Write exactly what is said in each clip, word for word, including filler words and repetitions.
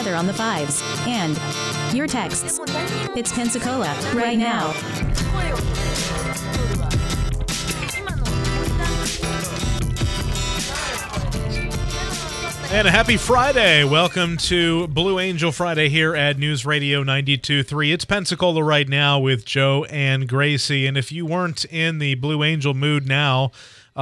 weather on the fives, and your texts. It's Pensacola right now. And a happy Friday. Welcome to Blue Angel Friday here at News Radio ninety-two point three. It's Pensacola right now with Joe and Gracie. And if you weren't in the Blue Angel mood now,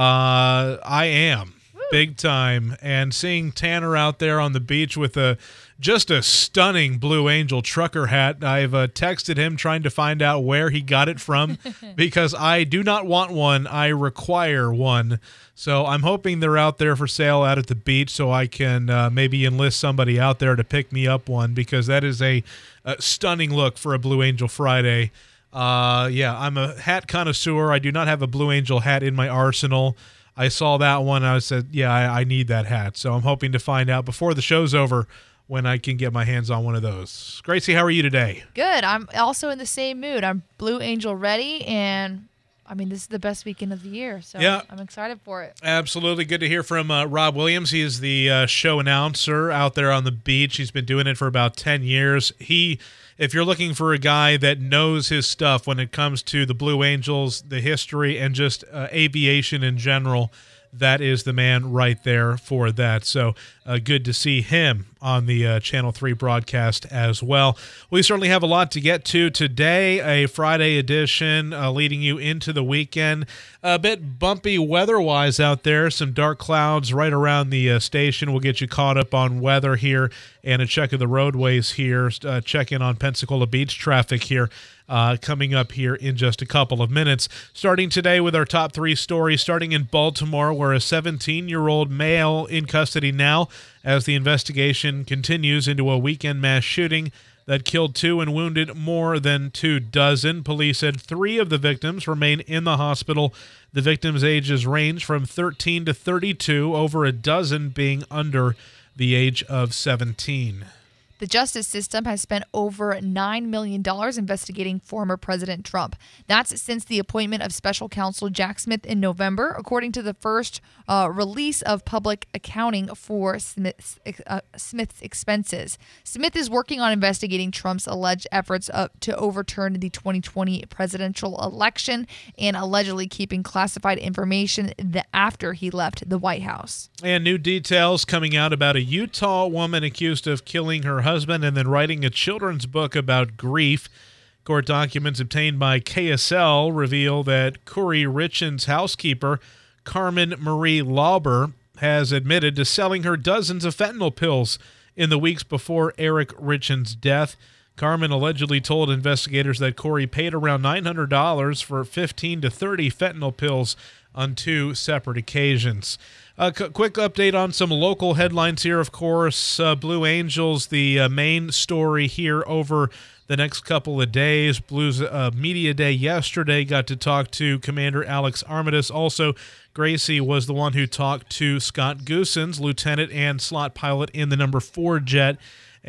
uh, I am. Woo. Big time. And seeing Tanner out there on the beach with a just a stunning Blue Angel trucker hat. I've uh, texted him trying to find out where he got it from because I do not want one. I require one. So I'm hoping they're out there for sale out at the beach so I can uh, maybe enlist somebody out there to pick me up one because that is a, a stunning look for a Blue Angel Friday. Uh, yeah, I'm a hat connoisseur. I do not have a Blue Angel hat in my arsenal. I saw that one. I said, yeah, I, I need that hat. So I'm hoping to find out before the show's over when I can get my hands on one of those. Gracie, how are you today? Good. I'm also in the same mood. I'm Blue Angel ready, and I mean, this is the best weekend of the year, so yeah. I'm excited for it. Absolutely. Good to hear from uh, Rob Williams. He is the uh, show announcer out there on the beach. He's been doing it for about ten years. He, if you're looking for a guy that knows his stuff when it comes to the Blue Angels, the history, and just uh, aviation in general, that is the man right there for that. So uh, good to see him on the uh, Channel three broadcast as well. We certainly have a lot to get to today, a Friday edition uh, leading you into the weekend. A bit bumpy weather-wise out there, some dark clouds right around the uh, station. We'll get you caught up on weather here and a check of the roadways here, uh, check in on Pensacola Beach traffic here. Uh, coming up here in just a couple of minutes. Starting today with our top three stories, starting in Baltimore, where a seventeen-year-old male in custody now as the investigation continues into a weekend mass shooting that killed two and wounded more than two dozen. Police said three of the victims remain in the hospital. The victims' ages range from thirteen to thirty-two, over a dozen being under the age of seventeen. The justice system has spent over nine million dollars investigating former President Trump. That's since the appointment of special counsel Jack Smith in November, according to the first uh, release of public accounting for Smith's, uh, Smith's expenses. Smith is working on investigating Trump's alleged efforts uh, to overturn the twenty twenty presidential election and allegedly keeping classified information that after he left the White House. And new details coming out about a Utah woman accused of killing her husband and then writing a children's book about grief. Court documents obtained by K S L reveal that Corey Richens' housekeeper, Carmen Marie Lauber, has admitted to selling her dozens of fentanyl pills in the weeks before Eric Richens' death. Carmen allegedly told investigators that Corey paid around nine hundred dollars for fifteen to thirty fentanyl pills on two separate occasions. A c- quick update on some local headlines here, of course. Uh, Blue Angels, the uh, main story here over the next couple of days. Blues uh, Media Day yesterday, got to talk to Commander Alex Armitage. Also, Gracie was the one who talked to Scott Goosens, lieutenant and slot pilot in the number four jet.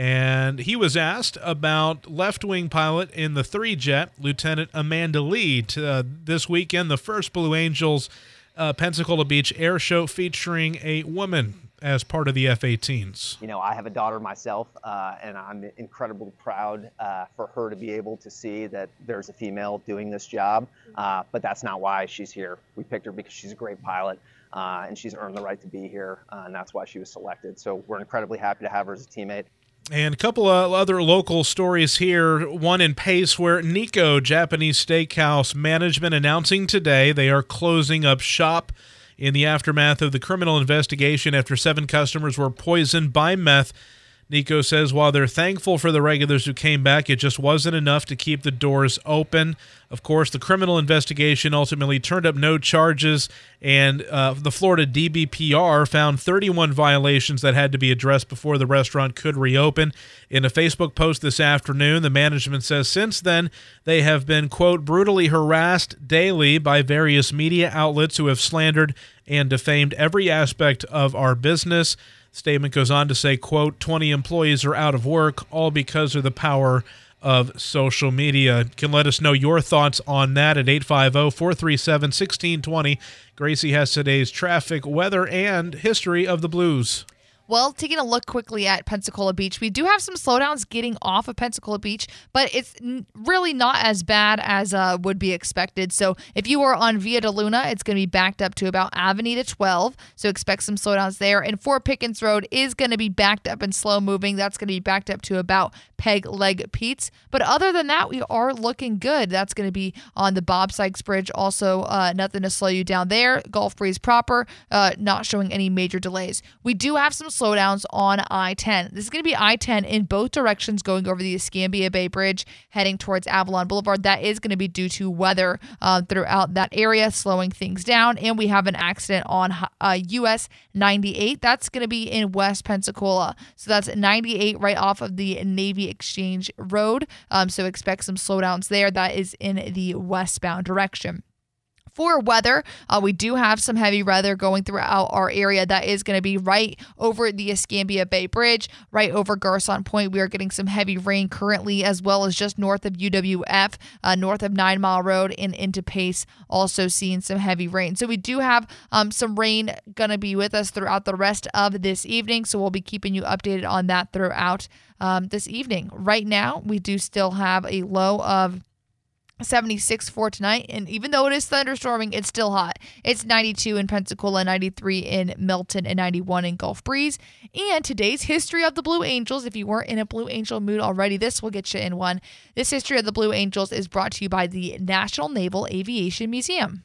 And he was asked about left-wing pilot in the three jet, Lieutenant Amanda Lee. Uh, this weekend, the first Blue Angels uh, Pensacola Beach Air Show featuring a woman as part of the F eighteens. You know, I have a daughter myself, uh, and I'm incredibly proud uh, for her to be able to see that there's a female doing this job, uh, but that's not why she's here. We picked her because she's a great pilot, uh, and she's earned the right to be here, uh, and that's why she was selected. So we're incredibly happy to have her as a teammate. And a couple of other local stories here. One in Pace, where Nikko Japanese Steakhouse management announcing today they are closing up shop in the aftermath of the criminal investigation after seven customers were poisoned by meth. Nikko says while they're thankful for the regulars who came back, it just wasn't enough to keep the doors open. Of course, the criminal investigation ultimately turned up no charges, and uh, the Florida D B P R found thirty-one violations that had to be addressed before the restaurant could reopen. In a Facebook post this afternoon, the management says since then they have been, quote, brutally harassed daily by various media outlets who have slandered and defamed every aspect of our business. Statement goes on to say, quote, twenty employees are out of work, all because of the power of social media. You can let us know your thoughts on that at eight five zero, four three seven, one six two zero. Gracie has today's traffic, weather, and history of the Blues. Well, taking a look quickly at Pensacola Beach, we do have some slowdowns getting off of Pensacola Beach, but it's n- really not as bad as uh, would be expected. So if you are on Via de Luna, it's going to be backed up to about Avenida twelve, so expect some slowdowns there. And Fort Pickens Road is going to be backed up and slow moving. That's going to be backed up to about Peg Leg Pete's. But other than that, we are looking good. That's going to be on the Bob Sykes Bridge. Also, uh, nothing to slow you down there. Gulf Breeze proper, uh, not showing any major delays. We do have some slowdowns on I ten. This is going to be I ten in both directions going over the Escambia Bay Bridge heading towards Avalon Boulevard. That is going to be due to weather uh, throughout that area, slowing things down. And we have an accident on uh, U S ninety-eight. That's going to be in West Pensacola. So that's ninety-eight right off of the Navy Exchange Road. Um, so expect some slowdowns there. That is in the westbound direction. For weather, uh, we do have some heavy weather going throughout our area. That is going to be right over the Escambia Bay Bridge, right over Garcon Point. We are getting some heavy rain currently, as well as just north of U W F, uh, north of Nine Mile Road and into Pace, also seeing some heavy rain. So we do have um, some rain going to be with us throughout the rest of this evening. So we'll be keeping you updated on that throughout um, this evening. Right now, we do still have a low of seventy-six for tonight, and even though it is thunderstorming, it's still hot. It's ninety-two in Pensacola, ninety-three in Milton, and ninety-one in Gulf Breeze. And today's History of the Blue Angels, if you weren't in a Blue Angel mood already, this will get you in one. This History of the Blue Angels is brought to you by the National Naval Aviation Museum.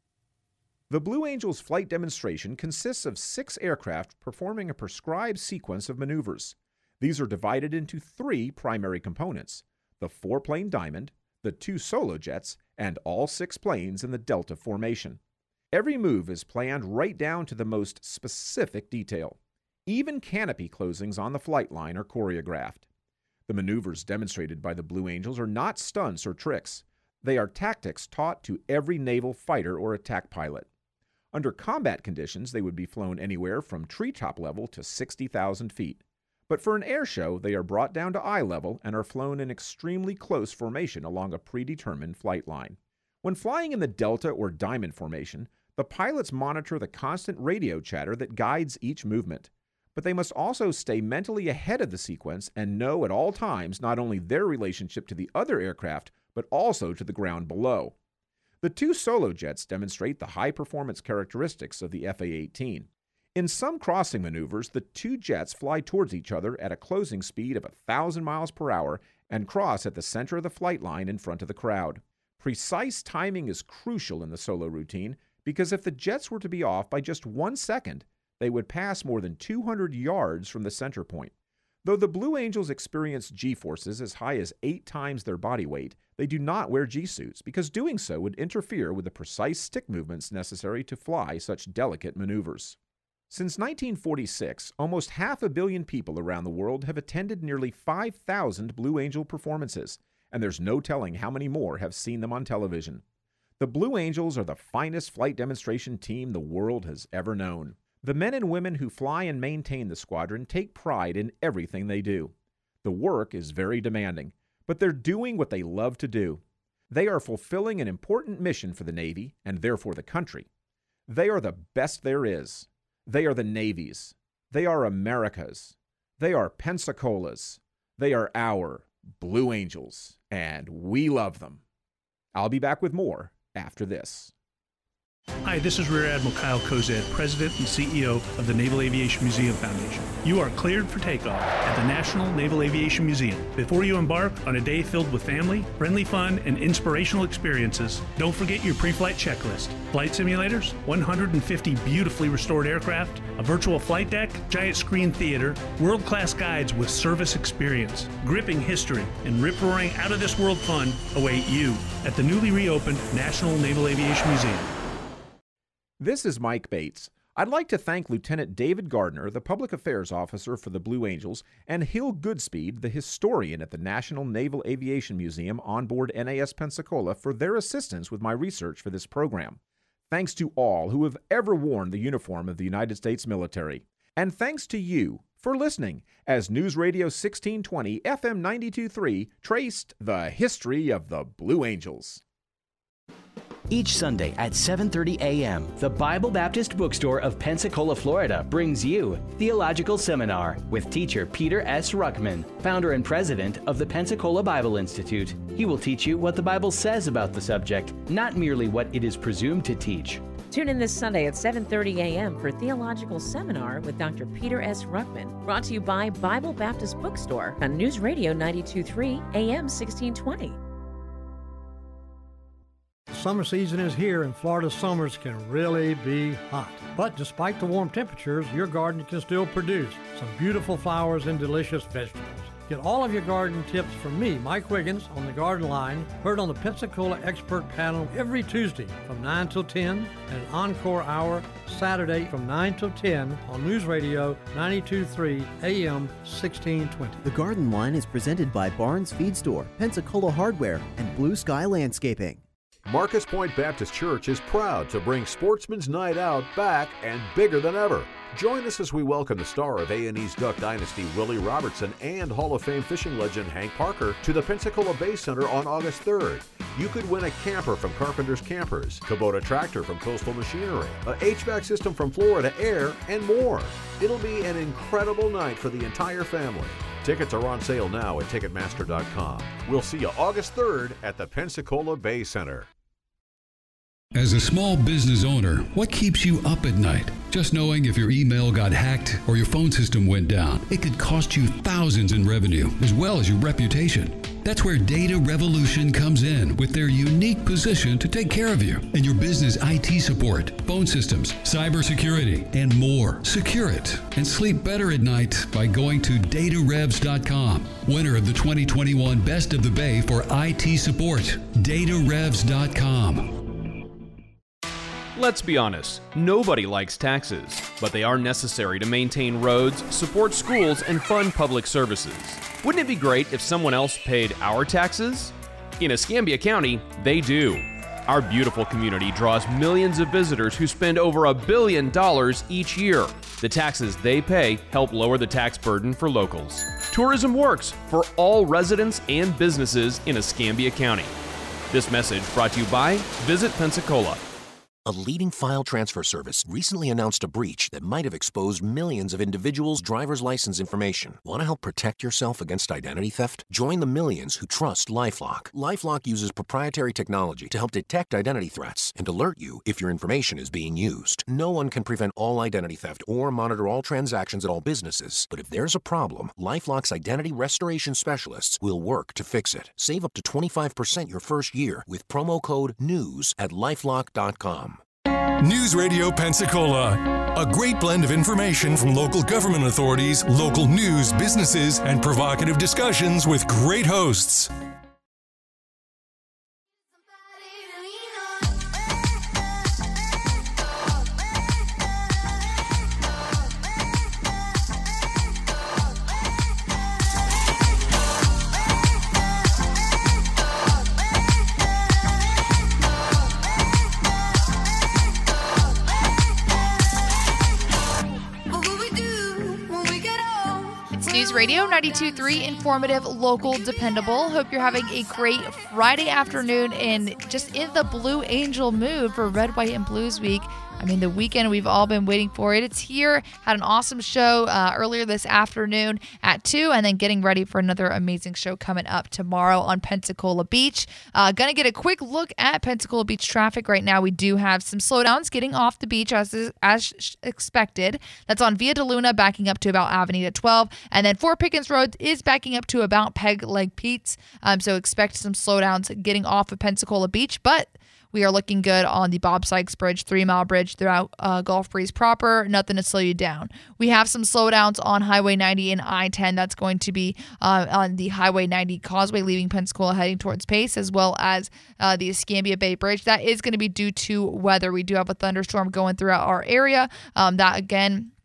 The Blue Angels flight demonstration consists of six aircraft performing a prescribed sequence of maneuvers. These are divided into three primary components: the four-plane Diamond, the two solo jets, and all six planes in the Delta formation. Every move is planned right down to the most specific detail. Even canopy closings on the flight line are choreographed. The maneuvers demonstrated by the Blue Angels are not stunts or tricks. They are tactics taught to every naval fighter or attack pilot. Under combat conditions, they would be flown anywhere from treetop level to sixty thousand feet. But for an air show, they are brought down to eye level and are flown in extremely close formation along a predetermined flight line. When flying in the Delta or Diamond formation, the pilots monitor the constant radio chatter that guides each movement. But they must also stay mentally ahead of the sequence and know at all times not only their relationship to the other aircraft, but also to the ground below. The two solo jets demonstrate the high-performance characteristics of the F A eighteen. In some crossing maneuvers, the two jets fly towards each other at a closing speed of one thousand miles per hour and cross at the center of the flight line in front of the crowd. Precise timing is crucial in the solo routine because if the jets were to be off by just one second, they would pass more than two hundred yards from the center point. Though the Blue Angels experience G-forces as high as eight times their body weight, they do not wear G-suits because doing so would interfere with the precise stick movements necessary to fly such delicate maneuvers. Since nineteen forty-six, almost half a billion people around the world have attended nearly five thousand Blue Angel performances, and there's no telling how many more have seen them on television. The Blue Angels are the finest flight demonstration team the world has ever known. The men and women who fly and maintain the squadron take pride in everything they do. The work is very demanding, but they're doing what they love to do. They are fulfilling an important mission for the Navy, and therefore the country. They are the best there is. They are the Navy's. They are America's. They are Pensacola's. They are our Blue Angels, and we love them. I'll be back with more after this. Hi, this is Rear Admiral Kyle Kozad, President and C E O of the Naval Aviation Museum Foundation. You are cleared for takeoff at the National Naval Aviation Museum. Before you embark on a day filled with family, friendly fun, and inspirational experiences, don't forget your pre-flight checklist. Flight simulators, one hundred fifty beautifully restored aircraft, a virtual flight deck, giant screen theater, world-class guides with service experience, gripping history, and rip-roaring out-of-this-world fun await you at the newly reopened National Naval Aviation Museum. This is Mike Bates. I'd like to thank Lieutenant David Gardner, the Public Affairs Officer for the Blue Angels, and Hill Goodspeed, the historian at the National Naval Aviation Museum on board N A S Pensacola, for their assistance with my research for this program. Thanks to all who have ever worn the uniform of the United States military. And thanks to you for listening as News Radio sixteen twenty F M ninety-two point three traced the history of the Blue Angels. Each Sunday at seven thirty a.m., the Bible Baptist Bookstore of Pensacola, Florida brings you Theological Seminar with teacher Peter S. Ruckman, founder and president of the Pensacola Bible Institute. He will teach you what the Bible says about the subject, not merely what it is presumed to teach. Tune in this Sunday at seven thirty a.m. for Theological Seminar with Doctor Peter S. Ruckman, brought to you by Bible Baptist Bookstore on News Radio ninety-two point three A M sixteen twenty. Summer season is here and Florida summers can really be hot. But despite the warm temperatures, your garden can still produce some beautiful flowers and delicious vegetables. Get all of your garden tips from me, Mike Wiggins, on the Garden Line, heard on the Pensacola Expert Panel every Tuesday from nine till ten, and an encore hour Saturday from nine till ten on News Radio ninety-two point three A M sixteen twenty. The Garden Line is presented by Barnes Feed Store, Pensacola Hardware, and Blue Sky Landscaping. Marcus Point Baptist Church is proud to bring Sportsman's Night Out back and bigger than ever. Join us as we welcome the star of A and E's Duck Dynasty, Willie Robertson, and Hall of Fame fishing legend Hank Parker to the Pensacola Bay Center on August third. You could win a camper from Carpenter's Campers, Kubota tractor from Coastal Machinery, a H V A C system from Florida Air, and more. It'll be an incredible night for the entire family. Tickets are on sale now at Ticketmaster dot com. We'll see you August third at the Pensacola Bay Center. As a small business owner, what keeps you up at night? Just knowing if your email got hacked or your phone system went down, it could cost you thousands in revenue as well as your reputation. That's where Data Revolution comes in with their unique position to take care of you and your business I T support, phone systems, cybersecurity, and more. Secure it and sleep better at night by going to data revs dot com. Winner of the twenty twenty-one Best of the Bay for I T support, data revs dot com. Let's be honest, nobody likes taxes, but they are necessary to maintain roads, support schools, and fund public services. Wouldn't it be great if someone else paid our taxes? In Escambia County, they do. Our beautiful community draws millions of visitors who spend over a billion dollars each year. The taxes they pay help lower the tax burden for locals. Tourism works for all residents and businesses in Escambia County. This message brought to you by Visit Pensacola. A leading file transfer service recently announced a breach that might have exposed millions of individuals' driver's license information. Want to help protect yourself against identity theft? Join the millions who trust LifeLock. LifeLock uses proprietary technology to help detect identity threats and alert you if your information is being used. No one can prevent all identity theft or monitor all transactions at all businesses, but if there's a problem, LifeLock's identity restoration specialists will work to fix it. Save up to twenty-five percent your first year with promo code NEWS at lifelock dot com. News Radio Pensacola, a great blend of information from local government authorities, local news, businesses, and provocative discussions with great hosts. News Radio ninety-two point three, informative, local, dependable. Hope you're having a great Friday afternoon and just in the Blue Angel mood for Red, White, and Blues Week. I mean, the weekend we've all been waiting for it. It's here. Had an awesome show uh, earlier this afternoon at two, and then getting ready for another amazing show coming up tomorrow on Pensacola Beach. Uh, gonna get a quick look at Pensacola Beach traffic right now. We do have some slowdowns getting off the beach as as expected. That's on Via de Luna, backing up to about Avenida twelve, and then Fort Pickens Road is backing up to about Peg Leg Pete's. Um, so expect some slowdowns getting off of Pensacola Beach, but we are looking good on the Bob Sykes Bridge, Three Mile Bridge throughout uh, Gulf Breeze proper. Nothing to slow you down. We have some slowdowns on Highway ninety and I ten. That's going to be uh, on the Highway ninety Causeway leaving Pensacola heading towards Pace, as well as uh, the Escambia Bay Bridge. That is going to be due to weather. We do have a thunderstorm going throughout our area. Um, that, again,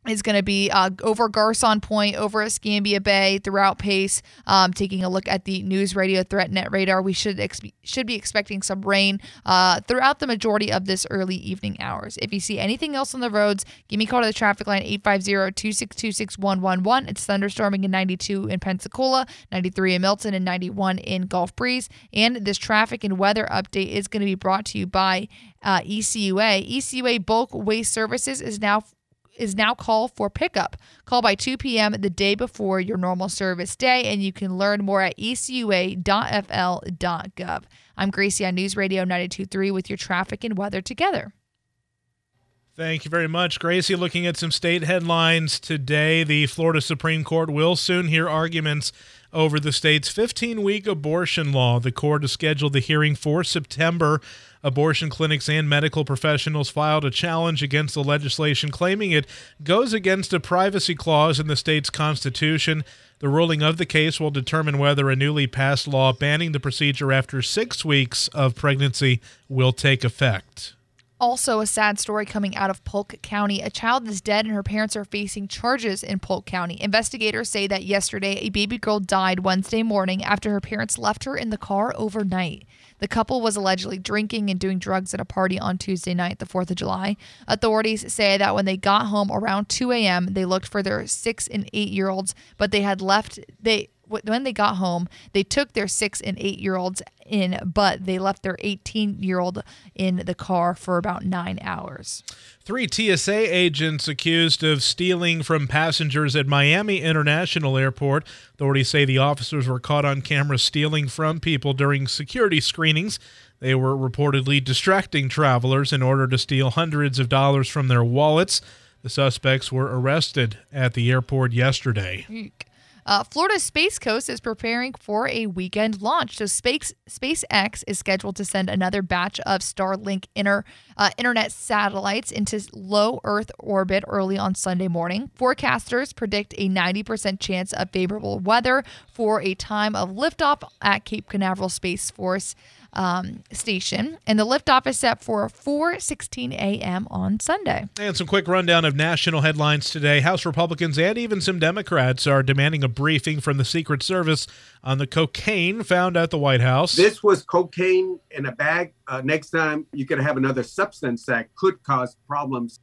is going to be uh, over Garcon Point, over Escambia Bay, throughout Pace. Um, taking a look at the News Radio Threat Net radar, we should ex- should be expecting some rain uh, throughout the majority of this early evening hours. If you see anything else on the roads, give me a call to the traffic line eight five zero, two six two, six one one one. It's thunderstorming in ninety-two in Pensacola, ninety-three in Milton, and ninety-one in Gulf Breeze. And this traffic and weather update is going to be brought to you by uh, E C U A. E C U A Bulk Waste Services is now is now called for pickup. Call by two p.m. the day before your normal service day, and you can learn more at e c u a dot f l dot gov. I'm Gracie on News Radio ninety-two point three with your traffic and weather together. Thank you very much, Gracie. Looking at some state headlines today, the Florida Supreme Court will soon hear arguments over the state's fifteen-week abortion law. The court has scheduled the hearing for September. Abortion clinics and medical professionals filed a challenge against the legislation, claiming it goes against a privacy clause in the state's constitution. The ruling of the case will determine whether a newly passed law banning the procedure after six weeks of pregnancy will take effect. Also, a sad story coming out of Polk County. A child is dead and her parents are facing charges in Polk County. Investigators say that yesterday a baby girl died Wednesday morning after her parents left her in the car overnight. The couple was allegedly drinking and doing drugs at a party on Tuesday night, the fourth of July. Authorities say that when they got home around two a.m., they looked for their six and eight-year-olds, but they had left... they. When they got home, they took their six and eight-year-olds in, but they left their eighteen-year-old in the car for about nine hours. Three T S A agents accused of stealing from passengers at Miami International Airport. Authorities say the officers were caught on camera stealing from people during security screenings. They were reportedly distracting travelers in order to steal hundreds of dollars from their wallets. The suspects were arrested at the airport yesterday. Eek. Uh, Florida's Space Coast is preparing for a weekend launch. So Space SpaceX is scheduled to send another batch of Starlink inter, uh, internet satellites into low Earth orbit early on Sunday morning. Forecasters predict a ninety percent chance of favorable weather for a time of liftoff at Cape Canaveral Space Force Um, station, and the liftoff is set for four sixteen a.m. on Sunday. And some quick rundown of national headlines today. House Republicans and even some Democrats are demanding a briefing from the Secret Service on the cocaine found at the White House. This was cocaine in a bag. Uh, next time, you could have another substance that could cause problems.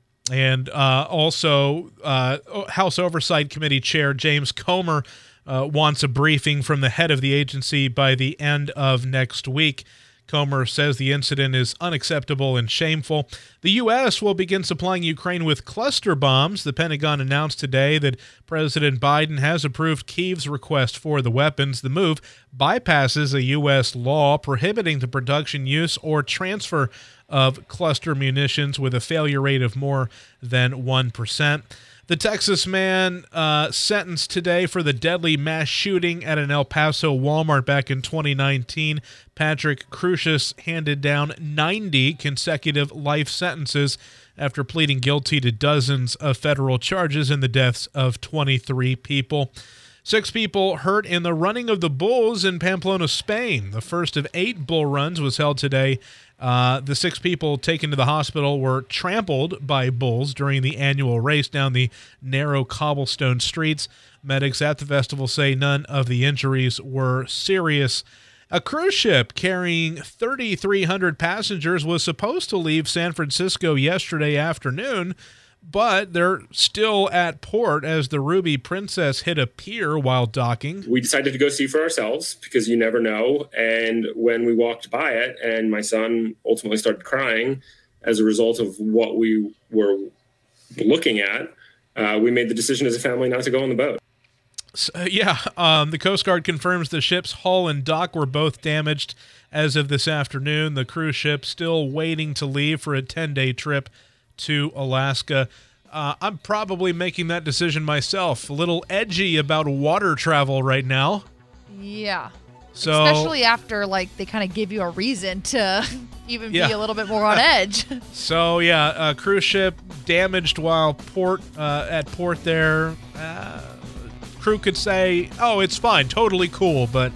And uh, also, uh, House Oversight Committee Chair James Comer Uh, wants a briefing from the head of the agency by the end of next week. Comer says the incident is unacceptable and shameful. The U S will begin supplying Ukraine with cluster bombs. The Pentagon announced today that President Biden has approved Kyiv's request for the weapons. The move bypasses a U S law prohibiting the production, use, or transfer of cluster munitions with a failure rate of more than one percent. The Texas man uh, sentenced today for the deadly mass shooting at an El Paso Walmart back in twenty nineteen. Patrick Crusius handed down ninety consecutive life sentences after pleading guilty to dozens of federal charges in the deaths of twenty-three people. Six people hurt in the running of the bulls in Pamplona, Spain. The first of eight bull runs was held today. Uh, the six people taken to the hospital were trampled by bulls during the annual race down the narrow cobblestone streets. Medics at the festival say none of the injuries were serious. A cruise ship carrying thirty-three hundred passengers was supposed to leave San Francisco yesterday afternoon, but they're still at port as the Ruby Princess hit a pier while docking. We decided to go see for ourselves because you never know. And when we walked by it, and my son ultimately started crying as a result of what we were looking at, uh, we made the decision as a family not to go on the boat. So, yeah, um, the Coast Guard confirms the ship's hull and dock were both damaged as of this afternoon. The cruise ship still waiting to leave for a ten-day trip to Alaska. Uh, I'm probably making that decision myself. A little edgy about water travel right now. Yeah. So, especially after, like, they kind of give you a reason to even yeah. be a little bit more on edge. So, yeah, a cruise ship damaged while port uh, at port there. Uh, crew could say, oh, it's fine, totally cool, but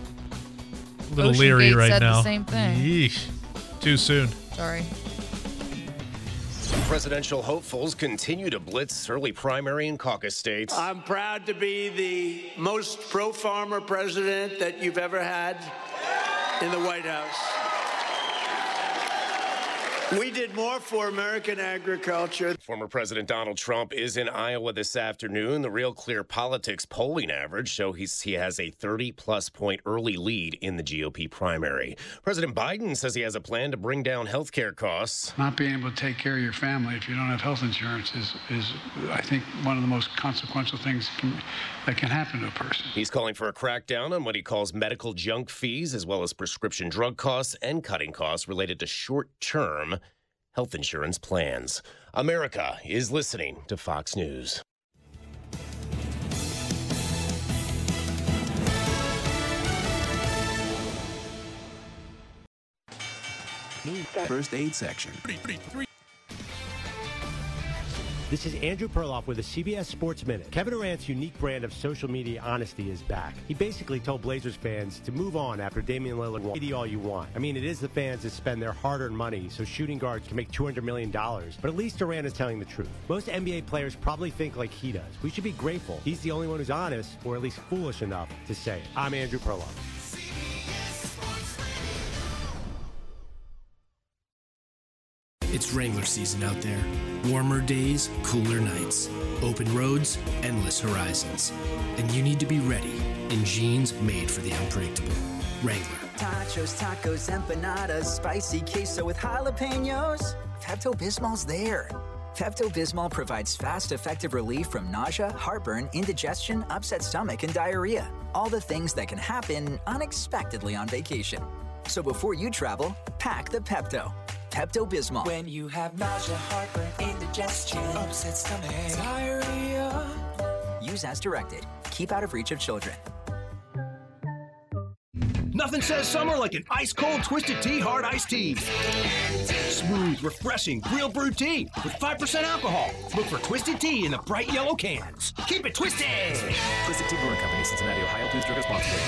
a little Ocean leery Gate right said now. the same thing. Yeesh. Too soon. Sorry. Presidential hopefuls continue to blitz early primary and caucus states. I'm proud to be the most pro-farmer president that you've ever had in the White House. We did more for American agriculture. Former President Donald Trump is in Iowa this afternoon. The Real Clear Politics polling average show he's, he has a thirty-plus point early lead in the G O P primary. President Biden says he has a plan to bring down health care costs. Not being able to take care of your family if you don't have health insurance is, is I think, one of the most consequential things can, that can happen to a person. He's calling for a crackdown on what he calls medical junk fees, as well as prescription drug costs and cutting costs related to short-term health insurance plans. America is listening to Fox News. First aid section. This is Andrew Perloff with the C B S Sports Minute. Kevin Durant's unique brand of social media honesty is back. He basically told Blazers fans to move on after Damian Lillard won. All you want. I mean, it is the fans that spend their hard-earned money so shooting guards can make two hundred million dollars. But at least Durant is telling the truth. Most N B A players probably think like he does. We should be grateful. He's the only one who's honest, or at least foolish enough to say it. I'm Andrew Perloff. It's Wrangler season out there. Warmer days, cooler nights. Open roads, endless horizons. And you need to be ready in jeans made for the unpredictable. Wrangler. Tachos, tacos, empanadas, spicy queso with jalapenos. Pepto-Bismol's there. Pepto-Bismol provides fast, effective relief from nausea, heartburn, indigestion, upset stomach, and diarrhea. All the things that can happen unexpectedly on vacation. So before you travel, pack the Pepto. Pepto-Bismol. When you have nausea, heartburn, indigestion, upset stomach, diarrhea. Use as directed. Keep out of reach of children. Nothing says summer like an ice-cold Twisted Tea Hard Iced Tea. Smooth, refreshing, real brewed tea with five percent alcohol. Look for Twisted Tea in the bright yellow cans. Keep it twisted! Twisted Tea Brewing Company, Cincinnati, Ohio. Please drink responsibly.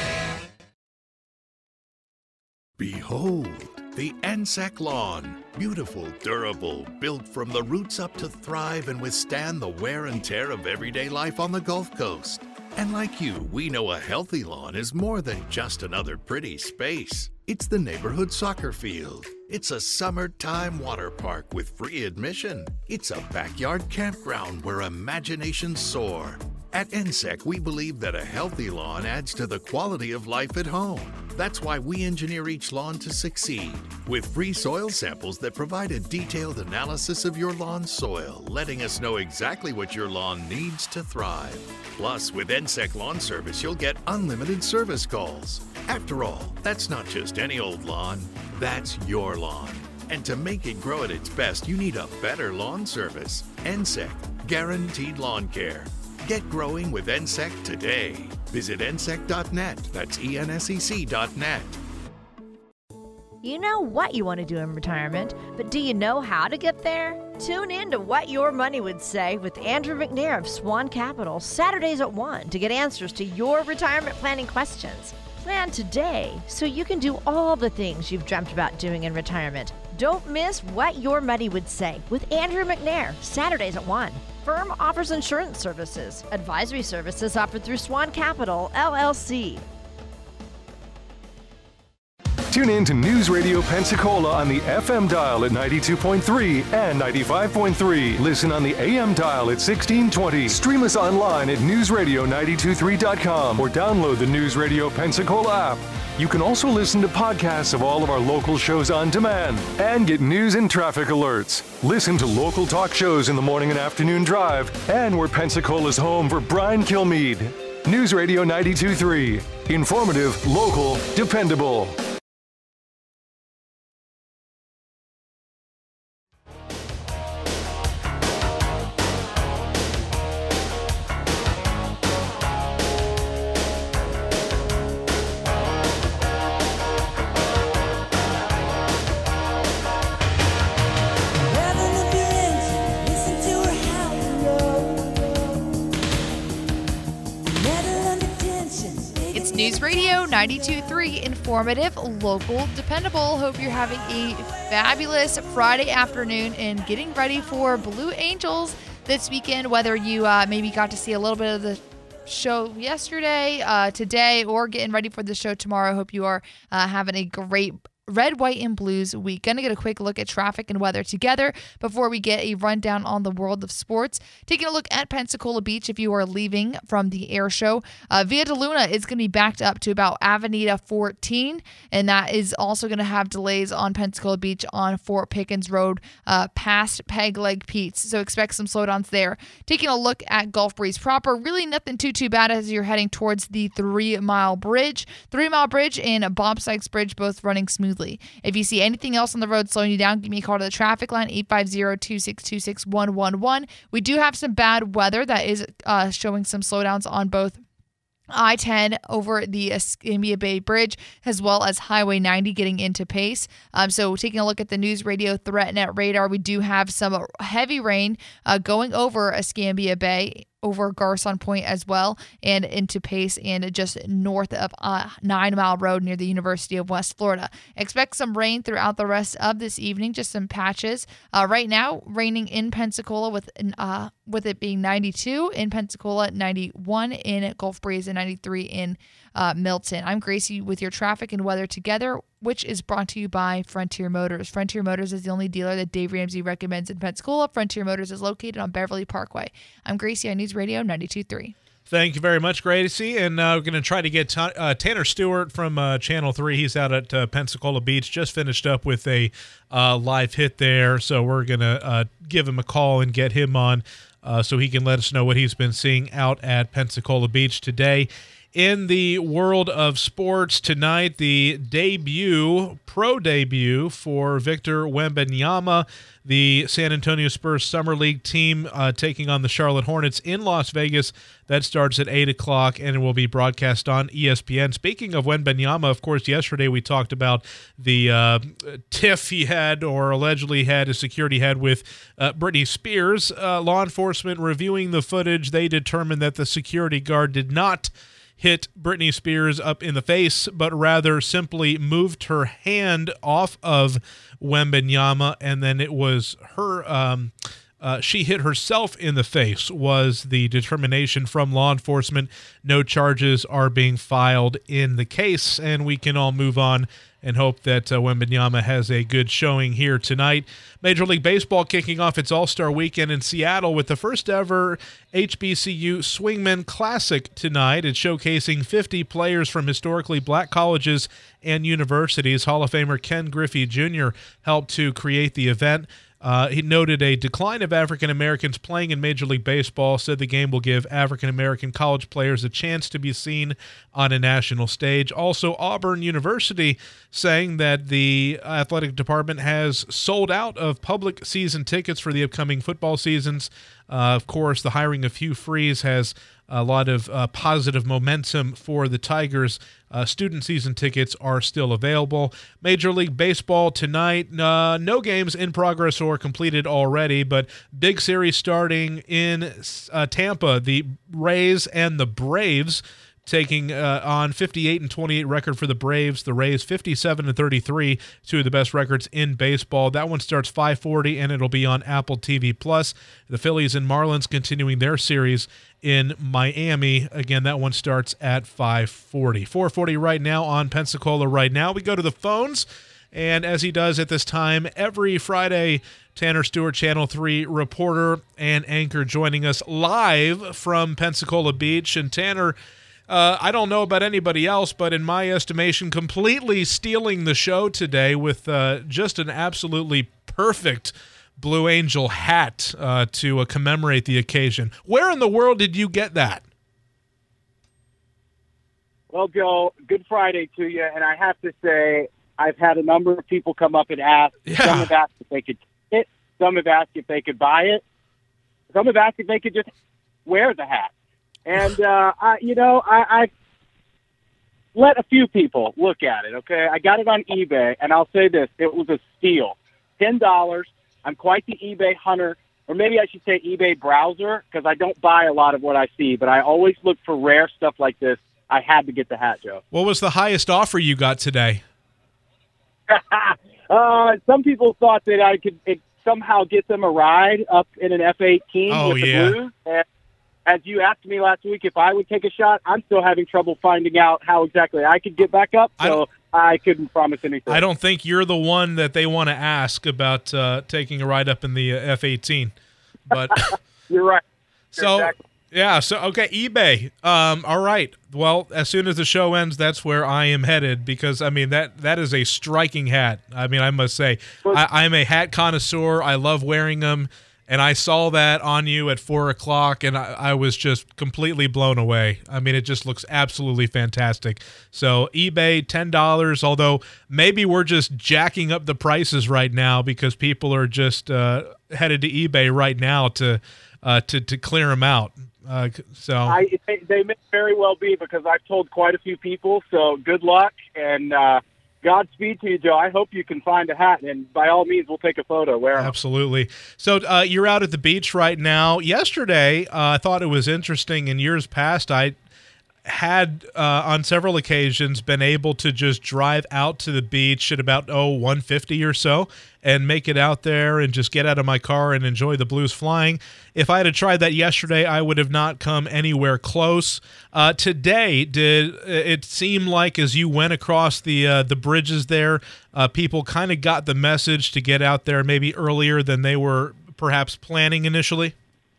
Behold, the Ensek lawn. Beautiful, durable, built from the roots up to thrive and withstand the wear and tear of everyday life on the Gulf Coast. And like you, we know a healthy lawn is more than just another pretty space. It's the neighborhood soccer field. It's a summertime water park with free admission. It's a backyard campground where imaginations soar. At Ensek, we believe that a healthy lawn adds to the quality of life at home. That's why we engineer each lawn to succeed, with free soil samples that provide a detailed analysis of your lawn's soil, letting us know exactly what your lawn needs to thrive. Plus, with Ensek Lawn Service, you'll get unlimited service calls. After all, that's not just any old lawn, that's your lawn. And to make it grow at its best, you need a better lawn service. Ensek, guaranteed lawn care. Get growing with Ensek today. Visit ensek dot net. That's E N S E C dot net. You know what you want to do in retirement, but do you know how to get there? Tune in to What Your Money Would Say with Andrew McNair of Swan Capital, Saturdays at one, to get answers to your retirement planning questions. Plan today so you can do all the things you've dreamt about doing in retirement. Don't miss What Your Money Would Say with Andrew McNair, Saturdays at one. Firm offers insurance services. Advisory services offered through Swan Capital, L L C. Tune in to News Radio Pensacola on the F M dial at ninety-two point three and ninety-five point three. Listen on the A M dial at sixteen twenty. Stream us online at news radio nine two three dot com or download the News Radio Pensacola app. You can also listen to podcasts of all of our local shows on demand and get news and traffic alerts. Listen to local talk shows in the morning and afternoon drive, and we're Pensacola's home for Brian Kilmeade. News Radio ninety-two point three. Informative, local, dependable. It's News Radio ninety-two point three, informative, local, dependable. Hope you're having a fabulous Friday afternoon and getting ready for Blue Angels this weekend, whether you uh, maybe got to see a little bit of the show yesterday, uh, today, or getting ready for the show tomorrow. Hope you are uh, having a great Red, White, and Blues week. Gonna get a quick look at traffic and weather together before we get a rundown on the world of sports. Taking a look at Pensacola Beach if you are leaving from the air show. Uh, Via de Luna is going to be backed up to about Avenida fourteen, and that is also going to have delays on Pensacola Beach on Fort Pickens Road uh, past Peg Leg Pete's, so expect some slowdowns there. Taking a look at Gulf Breeze proper, really nothing too, too bad as you're heading towards the Three Mile Bridge. Three Mile Bridge and Bob Sykes Bridge both running smoothly. If you see anything else on the road slowing you down, give me a call to the traffic line, eight five zero, two six two, six one one one. We do have some bad weather that is uh, showing some slowdowns on both I ten over the Escambia Bay Bridge, as well as Highway ninety getting into Pace. Um, so taking a look at the News Radio ThreatNet radar, we do have some heavy rain uh, going over Escambia Bay, over Garcon Point as well, and into Pace and just north of uh, Nine Mile Road near the University of West Florida. Expect some rain throughout the rest of this evening, just some patches. Uh, right now, raining in Pensacola with uh, with it being ninety-two in Pensacola, ninety-one in Gulf Breeze, and ninety-three in uh, Milton. I'm Gracie with your traffic and weather together, which is brought to you by Frontier Motors. Frontier Motors is the only dealer that Dave Ramsey recommends in Pensacola. Frontier Motors is located on Beverly Parkway. I'm Gracie on News Radio ninety-two point three. Thank you very much, Gracie. And uh, we're going to try to get t- uh, Tanner Stewart from uh, Channel three. He's out at uh, Pensacola Beach, just finished up with a uh, live hit there. So we're going to uh, give him a call and get him on uh, so he can let us know what he's been seeing out at Pensacola Beach today. In the world of sports tonight, the debut, pro debut for Victor Wembanyama, the San Antonio Spurs Summer League team uh, taking on the Charlotte Hornets in Las Vegas. That starts at eight o'clock and it will be broadcast on E S P N. Speaking of Wembanyama, of course, yesterday we talked about the uh, tiff he had or allegedly had, a security had with uh, Britney Spears. Uh, law enforcement reviewing the footage, they determined that the security guard did not hit Britney Spears up in the face, but rather simply moved her hand off of Wembanyama, and then it was her, um, uh, she hit herself in the face, was the determination from law enforcement. No charges are being filed in the case, and we can all move on and hope that uh, Wembanyama has a good showing here tonight. Major League Baseball kicking off its All-Star Weekend in Seattle with the first ever H B C U Swingman Classic tonight. It's showcasing fifty players from historically black colleges and universities. Hall of Famer Ken Griffey Junior helped to create the event. Uh, he noted a decline of African Americans playing in Major League Baseball, said the game will give African American college players a chance to be seen on a national stage. Also, Auburn University saying that the athletic department has sold out of public season tickets for the upcoming football seasons. Uh, of course, the hiring of Hugh Freeze has a lot of uh, positive momentum for the Tigers. Uh, student season tickets are still available. Major League Baseball tonight. Uh, no games in progress or completed already, but big series starting in uh, Tampa. The Rays and the Braves taking uh, on fifty-eight and twenty-eight record for the Braves. The Rays fifty-seven and thirty-three, two of the best records in baseball. That one starts five forty and it'll be on Apple T V Plus. The Phillies and Marlins continuing their series in Miami. Again, that one starts at five forty. four forty right now on Pensacola right now. We go to the phones, and as he does at this time every Friday, Tanner Stewart, Channel three reporter and anchor, joining us live from Pensacola Beach. And Tanner, Uh, I don't know about anybody else, but in my estimation, completely stealing the show today with uh, just an absolutely perfect Blue Angel hat uh, to uh, commemorate the occasion. Where in the world did you get that? Well, Joe, good Friday to you, and I have to say I've had a number of people come up and ask. Yeah. Some have asked if they could take it. Some have asked if they could buy it. Some have asked if they could just wear the hat. And, uh, I, you know, I, I let a few people look at it, okay? I got it on eBay, and I'll say this. It was a steal. ten dollars. I'm quite the eBay hunter, or maybe I should say eBay browser, because I don't buy a lot of what I see, but I always look for rare stuff like this I had to get the hat, Joe. What was the highest offer you got today? uh, some people thought that I could it, somehow get them a ride up in an F eighteen oh, with the yeah. Blues. And as you asked me last week if I would take a shot, I'm still having trouble finding out how exactly I could get back up, so I, I couldn't promise anything. I don't think you're the one that they want to ask about uh, taking a ride up in the uh, F eighteen. But You're right. So, exactly. yeah, so, okay, eBay. Um, all right. Well, as soon as the show ends, that's where I am headed because, I mean, that that is a striking hat. I mean, I must say, I, I'm a hat connoisseur. I love wearing them. And I saw that on you at four o'clock, and I, I was just completely blown away. I mean, it just looks absolutely fantastic. So eBay, ten dollars, although maybe we're just jacking up the prices right now because people are just uh, headed to eBay right now to uh, to, to clear them out. Uh, so I, they, they may very well be because I've told quite a few people, so good luck, and uh, Godspeed to you, Joe. I hope you can find a hat, and by all means, we'll take a photo. Wear 'em. Absolutely. So uh, you're out at the beach right now. Yesterday, uh, I thought it was interesting. In years past, I had uh, on several occasions been able to just drive out to the beach at about oh one fifty or so and make it out there and just get out of my car and enjoy the blues flying. If I had tried that yesterday, I would have not come anywhere close. Uh, today, did it seem like as you went across the uh, the bridges there, uh, people kind of got the message to get out there maybe earlier than they were perhaps planning initially?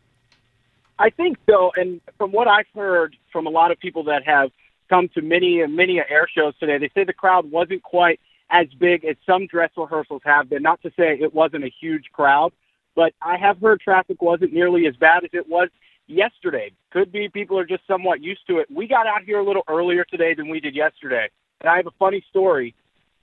I think so, and from what I've heard from a lot of people that have come to many and many air shows today, they say the crowd wasn't quite as big as some dress rehearsals have been. Not to say it wasn't a huge crowd, but I have heard traffic wasn't nearly as bad as it was yesterday. Could be people are just somewhat used to it. We got out here a little earlier today than we did yesterday, and I have a funny story.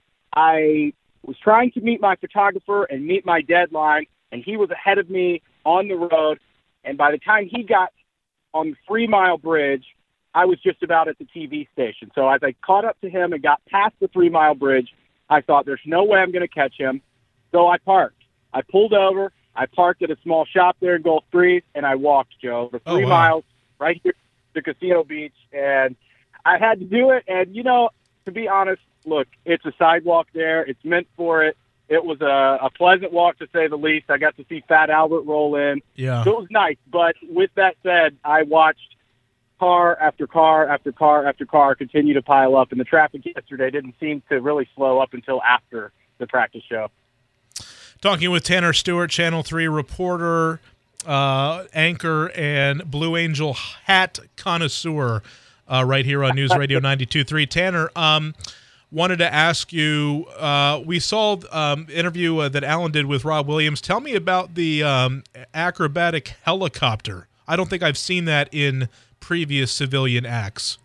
I was trying to meet my photographer and meet my deadline, and he was ahead of me on the road. And by the time he got on the Three Mile Bridge, I was just about at the T V station. So as I caught up to him and got past the Three Mile Bridge, I thought, there's no way I'm going to catch him. So I parked. I pulled over. I parked at a small shop there in Gulf Breeze, and I walked, Joe, the three oh, wow. miles right here to Casino Beach. And I had to do it. And, you know, to be honest, look, it's a sidewalk there. It's meant for it. It was a, a pleasant walk, to say the least. I got to see Fat Albert roll in. Yeah. So it was nice. But with that said, I watched car after car after car after car continue to pile up, and the traffic yesterday didn't seem to really slow up until after the practice show. Talking with Tanner Stewart, Channel three reporter, uh, anchor, and Blue Angel hat connoisseur uh, right here on News Radio ninety-two point three. Tanner, um, wanted to ask you, uh, we saw um, interview uh, that Alan did with Rob Williams. Tell me about the um, acrobatic helicopter. I don't think I've seen that in previous civilian acts.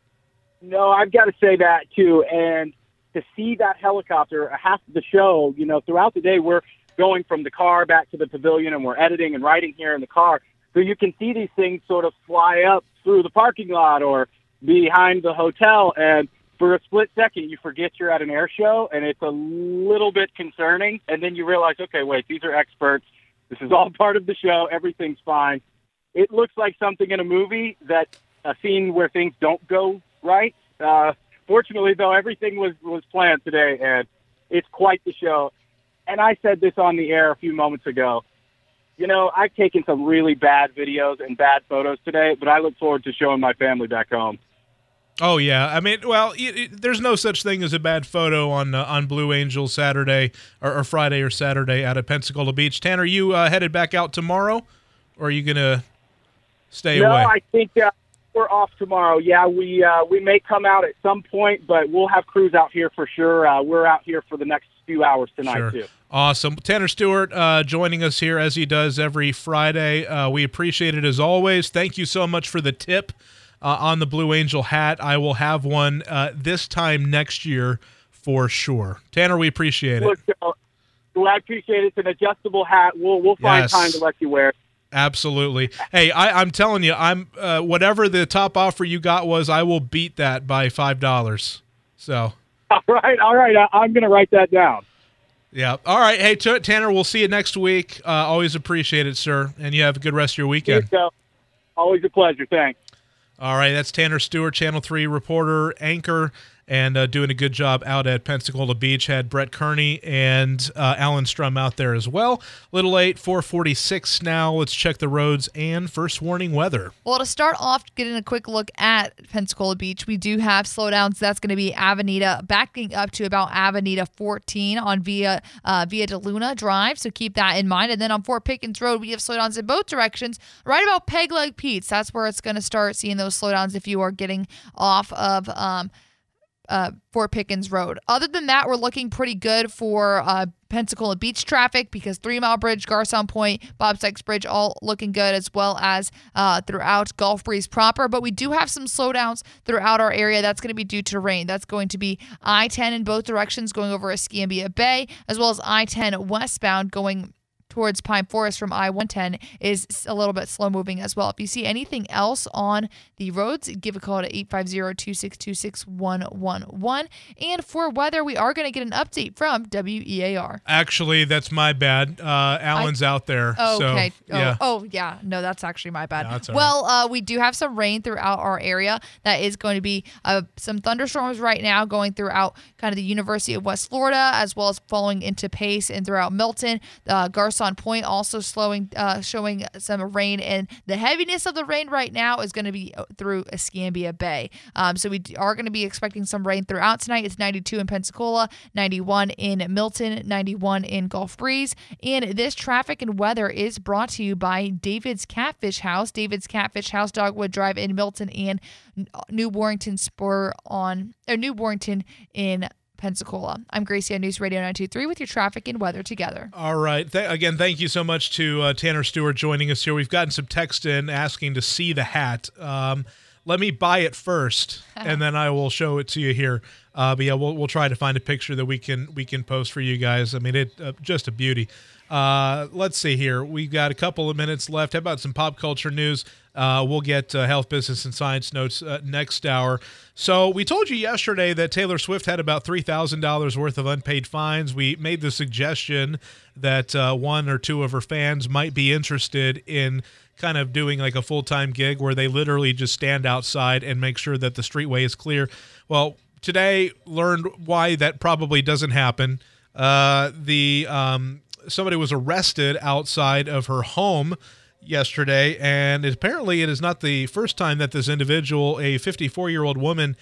No, I've got to say that, too. And to see that helicopter, half of the show, you know, throughout the day, we're going from the car back to the pavilion, and we're editing and writing here in the car. So you can see these things sort of fly up through the parking lot or behind the hotel, and for a split second, you forget you're at an air show, and it's a little bit concerning. And then you realize, okay, wait, these are experts. This is all part of the show. Everything's fine. It looks like something in a movie, that a scene where things don't go right. Uh, fortunately, though, everything was, was planned today, and it's quite the show. And I said this on the air a few moments ago. You know, I've taken some really bad videos and bad photos today, but I look forward to showing my family back home. Oh, yeah. I mean, well, it, it, there's no such thing as a bad photo on uh, on Blue Angel Saturday or, or Friday or Saturday out of Pensacola Beach. Tanner, are you uh, headed back out tomorrow, or are you going to stay no, away? No, I think uh, we're off tomorrow. Yeah, we uh, we may come out at some point, but we'll have crews out here for sure. Uh, we're out here for the next few hours tonight, sure. too. Awesome. Tanner Stewart uh, joining us here as he does every Friday. Uh, we appreciate it as always. Thank you so much for the tip. Uh, on the Blue Angel hat. I will have one uh, this time next year for sure. Tanner, we appreciate it. Look, uh, well, I appreciate it. It's an adjustable hat. We'll we'll find yes. time to let you wear it. Absolutely. Hey, I, I'm telling you, I'm uh, whatever the top offer you got was, I will beat that by five dollars. So. All right, all right. I, I'm going to write that down. Yeah. All right. Hey, T- Tanner, we'll see you next week. Uh, always appreciate it, sir. And you have a good rest of your weekend. Always a pleasure. Thanks. All right, that's Tanner Stewart, Channel three reporter, anchor, and uh, doing a good job out at Pensacola Beach. Had Brett Kearney and uh, Alan Strum out there as well. Little late, four forty-six now. Let's check the roads and first warning weather. Well, to start off, getting a quick look at Pensacola Beach, we do have slowdowns. That's going to be Avenida, backing up to about Avenida fourteen on Via uh, Via de Luna Drive, so keep that in mind. And then on Fort Pickens Road, we have slowdowns in both directions, right about Peg Leg Pete's. That's where it's going to start seeing those slowdowns if you are getting off of um, uh, Fort Pickens Road. Other than that, we're looking pretty good for uh, Pensacola Beach traffic because Three Mile Bridge, Garcon Point, Bob Sykes Bridge, all looking good, as well as uh, throughout Gulf Breeze proper. But we do have some slowdowns throughout our area. That's going to be due to rain. That's going to be I ten in both directions going over Escambia Bay, as well as I ten westbound going towards Pine Forest from I one ten is a little bit slow moving as well. If you see anything else on the roads, give a call to eight five zero, two six two, six one one one. And for weather, we are going to get an update from W E A R. Actually, that's my bad. Uh, Alan's I, out there. Oh, so, okay. Oh, yeah. oh, yeah. No, that's actually my bad. No, that's all well, right. uh, we do have some rain throughout our area. That is going to be uh, some thunderstorms right now going throughout kind of the University of West Florida, as well as following into Pace and throughout Milton. Uh, Garcon Point also slowing, uh, showing some rain, and the heaviness of the rain right now is going to be through Escambia Bay. Um, so we are going to be expecting some rain throughout tonight. It's ninety-two in Pensacola, ninety-one in Milton, ninety-one in Gulf Breeze. And this traffic and weather is brought to you by David's Catfish House. David's Catfish House, Dogwood Drive in Milton, and New Warrington Spur on or New Warrington in Pensacola. I'm Gracie on News Radio nine two three with your traffic and weather together. All right. Th- again, thank you so much to uh, Tanner Stewart joining us here. We've gotten some text in asking to see the hat. Um, let me buy it first, and then I will show it to you here. Uh, but yeah, we'll we'll try to find a picture that we can we can post for you guys. I mean, it uh, just a beauty. Uh, let's see here. We've got a couple of minutes left. How about some pop culture news? Uh, we'll get uh, health, business, and science notes uh, next hour. So we told you yesterday that Taylor Swift had about three thousand dollars worth of unpaid fines. We made the suggestion that uh, one or two of her fans might be interested in kind of doing like a full-time gig where they literally just stand outside and make sure that the streetway is clear. Well, today learned why that probably doesn't happen. Uh, the um, somebody was arrested outside of her home yesterday, and apparently it is not the first time that this individual, a fifty-four-year-old woman,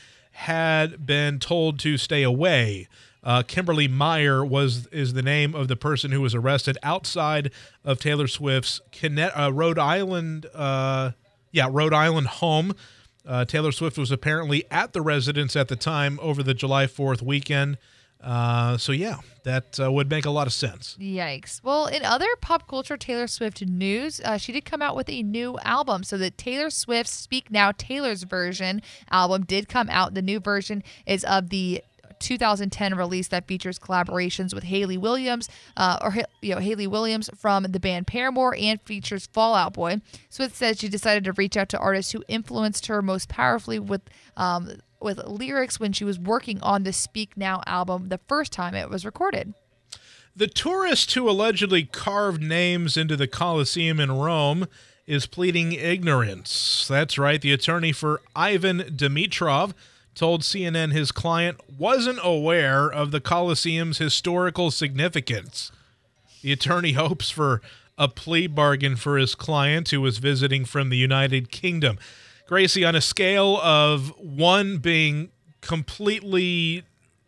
had been told to stay away. Uh, Kimberly Meyer was is the name of the person who was arrested outside of Taylor Swift's Conne- uh, Rhode Island, uh, yeah, Rhode Island home. Uh, Taylor Swift was apparently at the residence at the time over the July fourth weekend. Uh, so, yeah, that uh, would make a lot of sense. Yikes. Well, in other pop culture Taylor Swift news, uh, she did come out with a new album. So the Taylor Swift's Speak Now, Taylor's Version album did come out. The new version is of the two thousand ten release that features collaborations with Hayley Williams, uh, or you know Hayley Williams from the band Paramore, and features Fall Out Boy. Swift said she decided to reach out to artists who influenced her most powerfully with um, with lyrics when she was working on the Speak Now album the first time it was recorded. The tourist who allegedly carved names into the Colosseum in Rome is pleading ignorance. That's right. The attorney for Ivan Dimitrov told C N N his client wasn't aware of the Colosseum's historical significance. The attorney hopes for a plea bargain for his client, who was visiting from the United Kingdom. Gracie, on a scale of one being completely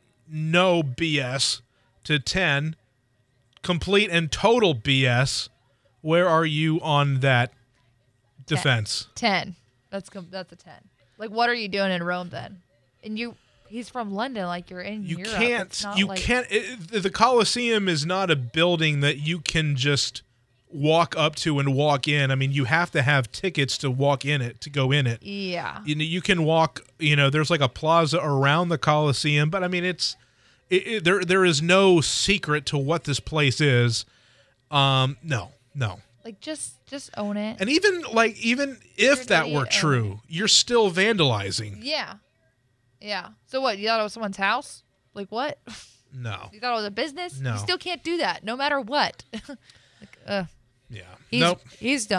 no B S to ten, complete and total B S, where are you on that defense? Ten. That's that's a ten. Like, what are you doing in Rome then? And you, he's from London, like you're in you Europe. Can't, you like... can't. It, the Colosseum is not a building that you can just walk up to and walk in. I mean, you have to have tickets to walk in it, to go in it. Yeah. You know, you can walk. You know, there's like a plaza around the Colosseum, but I mean, it's it, it, there. There is no secret to what this place is. Um, no, no. Like, just just own it. And even like even if that were true, you're still vandalizing. Yeah. Yeah. So what? You thought it was someone's house? Like what? No. You thought it was a business? No. You still can't do that, no matter what. like, uh, yeah. He's, nope. He's dumb.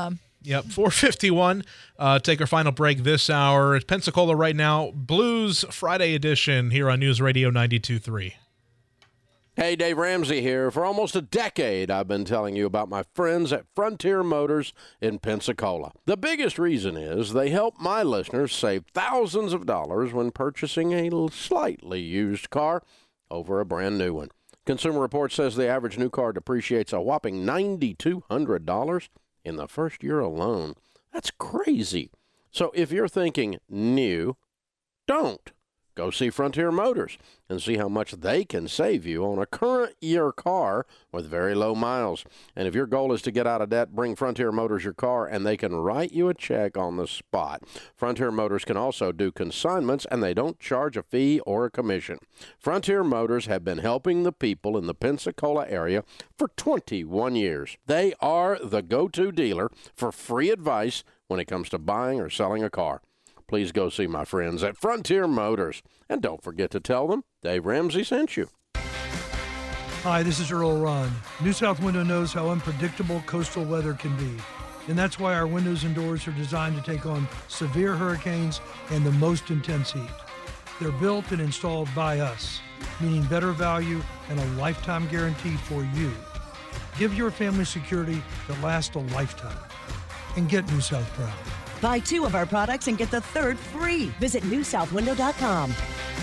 Yep, four fifty-one. Uh, take our final break this hour. It's Pensacola right now. Blues Friday edition here on News Radio ninety-two point three. Hey, Dave Ramsey here. For almost a decade, I've been telling you about my friends at Frontier Motors in Pensacola. The biggest reason is they help my listeners save thousands of dollars when purchasing a slightly used car over a brand new one. Consumer Reports says the average new car depreciates a whopping nine thousand two hundred dollars in the first year alone. That's crazy. So if you're thinking new, don't. Go see Frontier Motors and see how much they can save you on a current year car with very low miles. And if your goal is to get out of debt, bring Frontier Motors your car and they can write you a check on the spot. Frontier Motors can also do consignments and they don't charge a fee or a commission. Frontier Motors have been helping the people in the Pensacola area for twenty-one years. They are the go-to dealer for free advice when it comes to buying or selling a car. Please go see my friends at Frontier Motors. And don't forget to tell them Dave Ramsey sent you. Hi, this is Earl Ron. New South Window knows how unpredictable coastal weather can be. And that's why our windows and doors are designed to take on severe hurricanes and the most intense heat. They're built and installed by us, meaning better value and a lifetime guarantee for you. Give your family security that lasts a lifetime. And get New South proud. Buy two of our products and get the third free. Visit new south window dot com.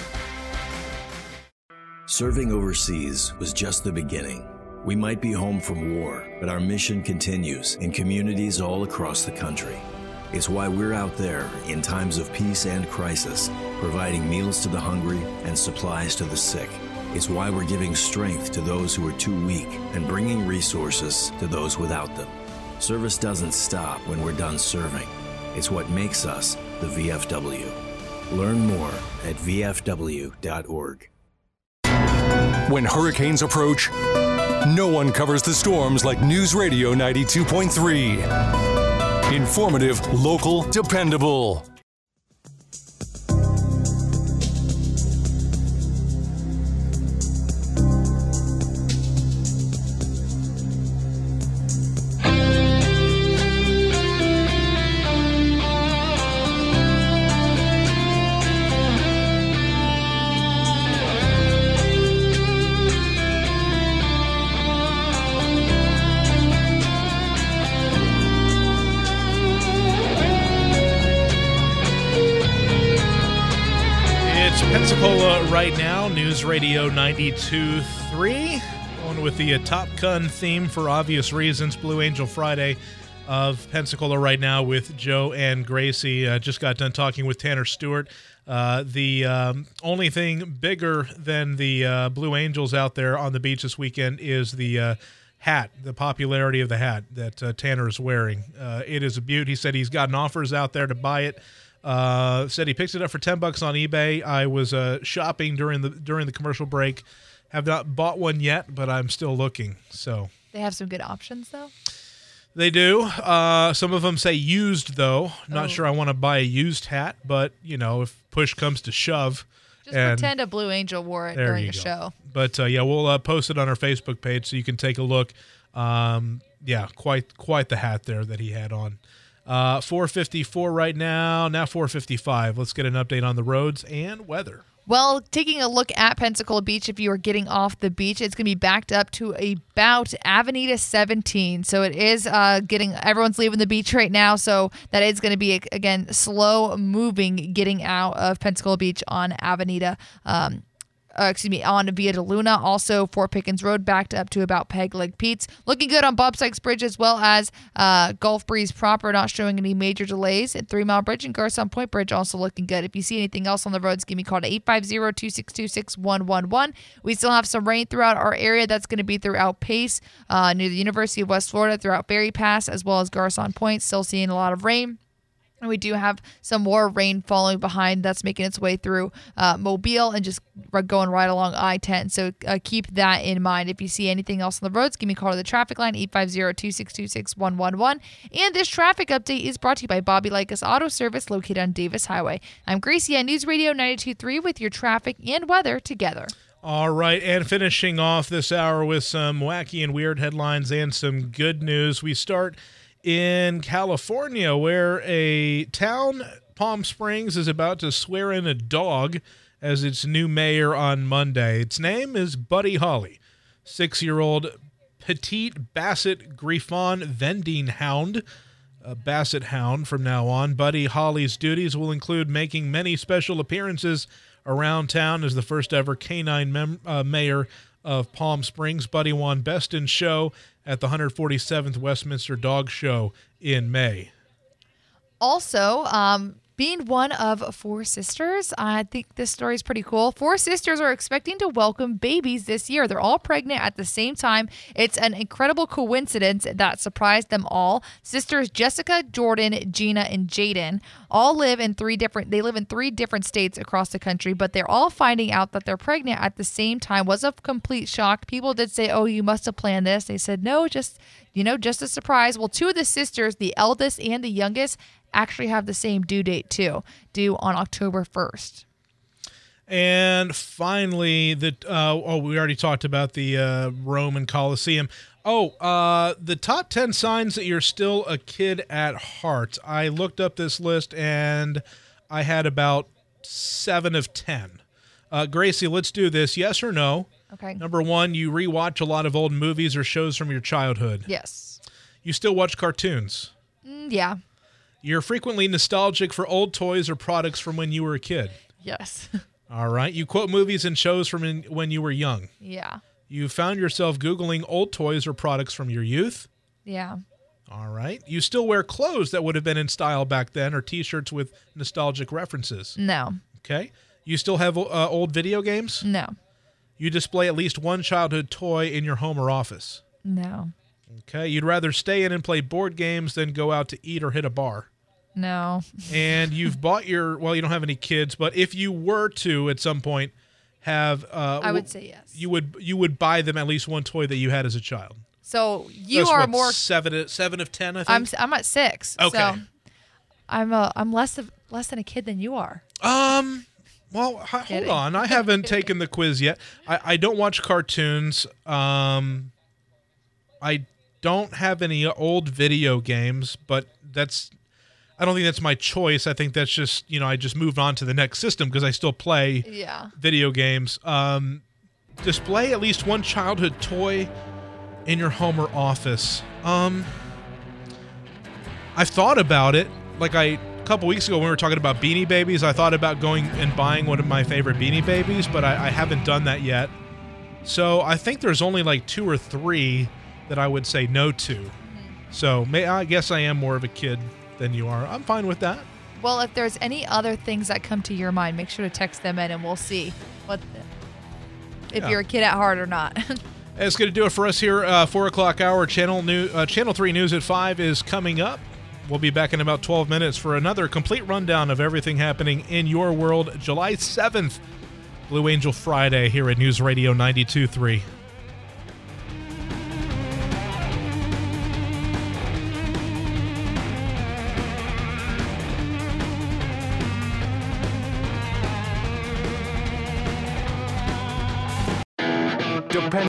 Serving overseas was just the beginning. We might be home from war, but our mission continues in communities all across the country. It's why we're out there in times of peace and crisis, providing meals to the hungry and supplies to the sick. It's why we're giving strength to those who are too weak and bringing resources to those without them. Service doesn't stop when we're done serving. It's what makes us the V F W. Learn more at v f w dot org. When hurricanes approach, no one covers the storms like News Radio ninety-two point three. Informative, local, dependable. Pensacola right now, News Radio ninety-two point three. Going with the uh, Top Gun theme for obvious reasons. Blue Angel Friday of Pensacola right now with Joe and Gracie. Uh, just got done talking with Tanner Stewart. Uh, the um, only thing bigger than the uh, Blue Angels out there on the beach this weekend is the uh, hat, the popularity of the hat that uh, Tanner is wearing. Uh, it is a beaut. He said he's gotten offers out there to buy it. Uh, said he picks it up for ten bucks on eBay. I was uh, shopping during the during the commercial break. Have not bought one yet, but I'm still looking. So They have some good options, though. They do. Uh, some of them say used, though. Not Oh. sure I want to buy a used hat, but, you know, if push comes to shove. Just and pretend a Blue Angel wore it there during you a go. show. But, uh, yeah, we'll uh, post it on our Facebook page so you can take a look. Um, yeah, quite quite the hat there that he had on. Uh, four fifty-four right now, now four fifty-five. Let's get an update on the roads and weather. Well, taking a look at Pensacola Beach, if you are getting off the beach, it's going to be backed up to about Avenida seventeen. So it is uh, getting, everyone's leaving the beach right now. So that is going to be, again, slow moving getting out of Pensacola Beach on Avenida. Um, Uh, excuse me, on Via de Luna. Also, Fort Pickens Road backed up to about Peg Leg Pete's. Looking good on Bob Sykes Bridge as well as uh, Gulf Breeze proper, not showing any major delays. At Three Mile Bridge and Garcon Point Bridge also looking good. If you see anything else on the roads, give me a call to eight five zero, two six two, six one one one. We still have some rain throughout our area. That's going to be throughout Pace, uh, near the University of West Florida, throughout Ferry Pass, as well as Garcon Point. Still seeing a lot of rain. And we do have some more rain following behind that's making its way through uh, Mobile and just r- going right along I ten. So uh, keep that in mind. If you see anything else on the roads, give me a call to the traffic line, eight five zero, two six two, six one one one. And this traffic update is brought to you by Bobby Likas Auto Service located on Davis Highway. I'm Gracie on News Radio ninety-two point three with your traffic and weather together. All right, and finishing off this hour with some wacky and weird headlines and some good news. We start in California, where a town, Palm Springs, is about to swear in a dog as its new mayor on Monday. Its name is Buddy Holly, six-year-old petite Basset Griffon vending hound. A Basset hound from now on. Buddy Holly's duties will include making many special appearances around town as the first ever canine mem- uh, mayor of Palm Springs. Buddy won Best in Show at the one hundred forty-seventh Westminster Dog Show in May. Also, um, being one of four sisters, I think this story is pretty cool. Four sisters are expecting to welcome babies this year. They're all pregnant at the same time. It's an incredible coincidence that surprised them all. Sisters Jessica, Jordan, Gina, and Jaden all live in three different, they live in three different states across the country, but they're all finding out that they're pregnant at the same time. Was a complete shock. People did say, oh, you must have planned this. They said, no, just, you know, just a surprise. Well, two of the sisters, the eldest and the youngest, actually have the same due date too, due on October first. And finally, the uh, oh, we already talked about the uh, Roman Colosseum. Oh, uh, the top ten signs that you're still a kid at heart. I looked up this list and I had about seven of ten. Uh, Gracie, let's do this. Yes or no? Okay. Number one, you rewatch a lot of old movies or shows from your childhood. Yes. You still watch cartoons. Mm, yeah. You're frequently nostalgic for old toys or products from when you were a kid. Yes. All right. You quote movies and shows from in, when you were young. Yeah. You found yourself Googling old toys or products from your youth. Yeah. All right. You still wear clothes that would have been in style back then or T-shirts with nostalgic references. No. Okay. You still have uh, old video games? No. You display at least one childhood toy in your home or office? No. Okay. You'd rather stay in and play board games than go out to eat or hit a bar? No. And you've bought your, well, you don't have any kids, but if you were to at some point have, uh, I would say yes. You would you would buy them at least one toy that you had as a child. So you That's are what, more seven seven of ten. I think I'm I'm at six. Okay. So I'm a I'm less of less than a kid than you are. Um. Well, h- hold on. I haven't taken the quiz yet. I, I don't watch cartoons. Um. I don't have any old video games, but that's. I don't think that's my choice. I think that's just, you know, I just moved on to the next system because I still play yeah. video games. Um, display at least one childhood toy in your home or office. Um, I've thought about it. Like I, a couple weeks ago when we were talking about Beanie Babies, I thought about going and buying one of my favorite Beanie Babies, but I, I haven't done that yet. So I think there's only like two or three that I would say no to. Mm-hmm. So may, I guess I am more of a kid than you are. I'm fine with that. Well, if there's any other things that come to your mind, make sure to text them in and we'll see what if Yeah. you're a kid at heart or not. That's going to do it for us here. Uh, four o'clock hour. Channel new, uh, Channel three News at five is coming up. We'll be back in about twelve minutes for another complete rundown of everything happening in your world. July seventh, Blue Angel Friday here at News Radio ninety-two point three.